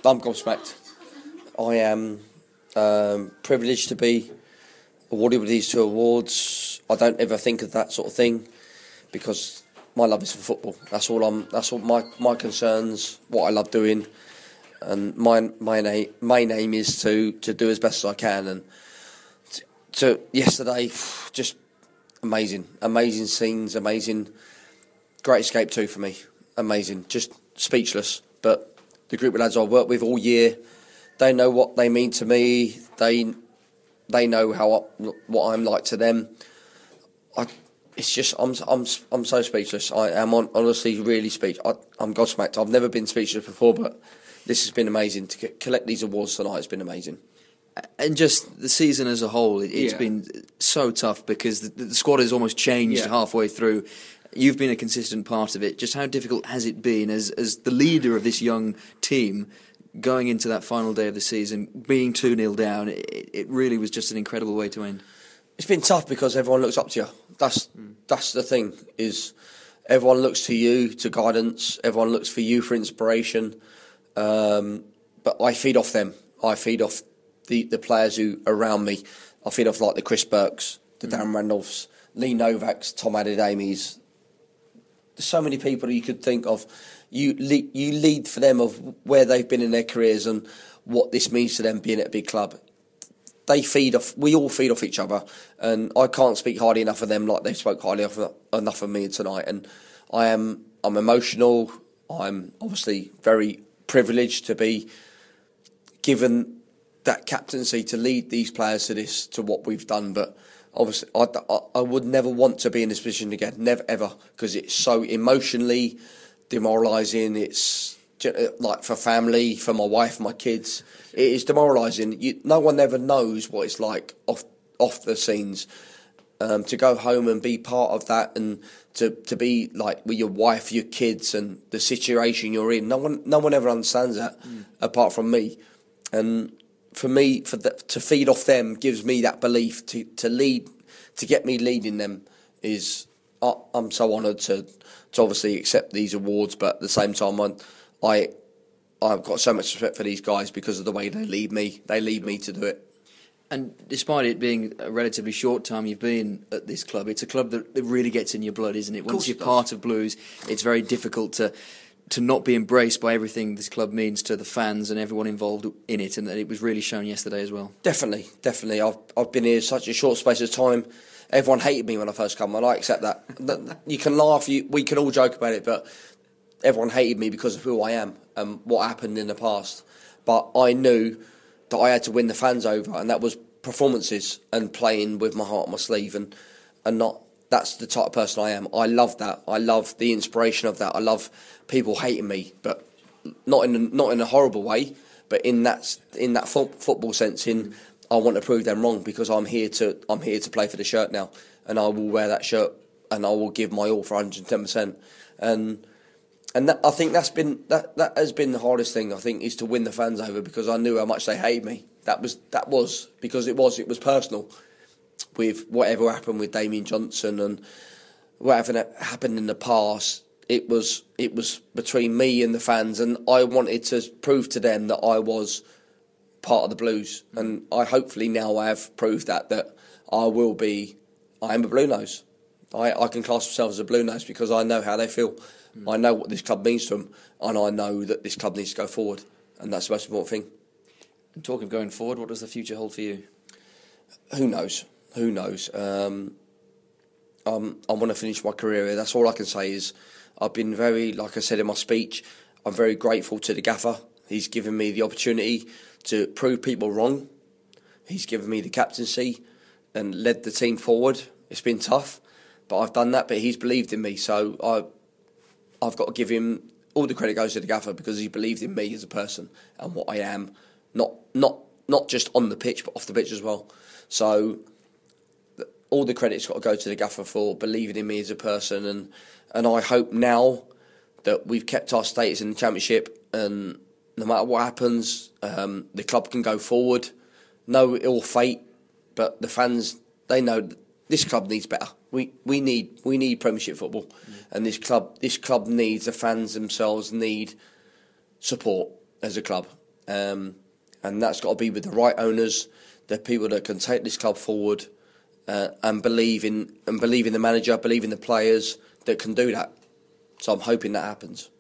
I'm gobsmacked. I am privileged to be awarded with these two awards. I don't ever think of that sort of thing because my love is for football. That's all my concerns, what I love doing, and my aim is to do as best as I can. And to yesterday, just amazing scenes, amazing, great escape too for me, amazing, just speechless. But the group of lads I worked with all year, they know what they mean to me. They know what I'm like to them. It's just I'm so speechless. I am honestly really speechless. I'm gobsmacked. I've never been speechless before, but this has been amazing to collect these awards tonight. It's been amazing. And just the season as a whole, it's been so tough because the squad has almost changed halfway through. You've been a consistent part of it. Just how difficult has it been as the leader of this young team, going into that final day of the season, being 2-0 down? It really was just an incredible way to end. It's been tough because everyone looks up to you. That's the thing, is everyone looks to you to guidance. Everyone looks for you for inspiration. But I feed off them. I feed off the players who are around me. I feed off like the Chris Burkes, the Darren Randolphs, Lee Novaks, Tom Adedamies. There's so many people you could think of. You lead for them of where they've been in their careers and what this means to them being at a big club. We all feed off each other, and I can't speak highly enough of them like they spoke highly enough of me tonight. And I'm emotional. I'm obviously very privileged to be given that captaincy to lead these players to what we've done. But obviously, I would never want to be in this position again, never ever, because it's so emotionally demoralising. It's like for family, for my wife, my kids. It is demoralising. No one ever knows what it's like off the scenes. To go home and be part of that, and to be like with your wife, your kids, and the situation you're in. No one ever understands that apart from me. And for me, to feed off them gives me that belief to lead, to get me leading them. I'm so honoured to obviously accept these awards, but at the same time, I've got so much respect for these guys because of the way they lead me. They lead me to do it. And despite it being a relatively short time you've been at this club, it's a club that really gets in your blood, isn't it? Once you're part of Blues, it's very difficult to not be embraced by everything this club means to the fans and everyone involved in it, and that it was really shown yesterday as well. Definitely. I've been here such a short space of time. Everyone hated me when I first came, and I accept that. You can laugh, we can all joke about it, but everyone hated me because of who I am and what happened in the past. But I knew that I had to win the fans over, and that was performances and playing with my heart on my sleeve, and not. That's the type of person I am. I love that. I love the inspiration of that. I love people hating me, but not in a horrible way, but in that football sense. I want to prove them wrong because I'm here to play for the shirt now, and I will wear that shirt, and I will give my all for 110%. And that, I think that has been the hardest thing, I think, is to win the fans over, because I knew how much they hated me. That was because it was personal with whatever happened with Damien Johnson and whatever happened in the past. It was between me and the fans, and I wanted to prove to them that I was part of the Blues, and I hopefully now I have proved that I am a Blue Nose. I can class myself as a Blue Nose because I know how they feel. I know what this club means to them, and I know that this club needs to go forward, and that's the most important thing. And talking of going forward, what does the future hold for you? Who knows? I want to finish my career here. That's all I can say. Is I've been very, like I said in my speech, I'm very grateful to the gaffer. He's given me the opportunity to prove people wrong. He's given me the captaincy and led the team forward. It's been tough, but I've done that, but he's believed in me, so I've got to give him all the credit goes to the gaffer, because he believed in me as a person and what I am, not just on the pitch but off the pitch as well. So all the credit's got to go to the gaffer for believing in me as a person, and I hope now that we've kept our status in the Championship, and no matter what happens, the club can go forward. No ill fate, but the fans, they know this club needs better. We need Premiership football, and this club needs, the fans themselves need support as a club, and that's got to be with the right owners, the people that can take this club forward, and believe in the manager, believe in the players that can do that. So I'm hoping that happens.